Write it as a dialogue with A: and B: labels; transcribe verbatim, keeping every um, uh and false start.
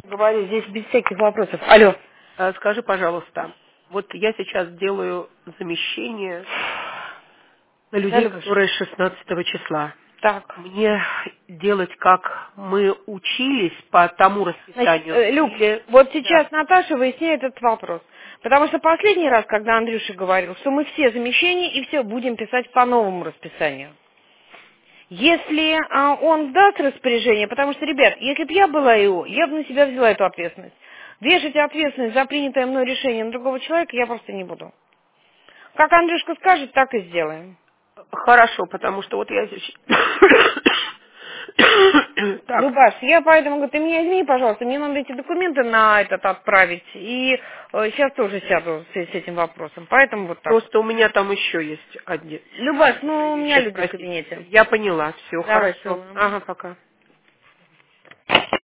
A: Говорю, здесь без всяких вопросов. Алло.
B: А, Скажи, пожалуйста, вот я сейчас делаю замещение на
A: Да,
B: людей,
A: Любовь?
B: которые с шестнадцатого числа.
A: Так.
B: Мне делать, как мы учились по тому
A: Значит,
B: расписанию?
A: э, Люб,
B: Или...
A: вот
B: Да.
A: сейчас Наташа выясняет этот вопрос. Потому что последний раз, когда Андрюша говорил, что мы все замещения и все будем писать по новому расписанию. Если а, он даст распоряжение, потому что, ребят, если бы я была его, я бы на себя взяла эту ответственность. Вешать ответственность за принятое мной решение на другого человека я просто не буду. Как Андрюшка скажет, так и сделаем.
B: Хорошо, потому что вот я здесь... Так,
A: Любаш, я поэтому говорю, ты меня извини, пожалуйста, мне надо эти документы на этот отправить, и э, сейчас тоже сяду с, с этим вопросом, поэтому вот так.
B: просто у меня там еще есть одни,
A: Любаш,
B: которые
A: ну, у
B: я
A: меня
B: сейчас
A: люди в
B: спросить.
A: кабинете.
B: Я поняла, все,
A: Давай,
B: хорошо.
A: целую.
B: Ага, пока.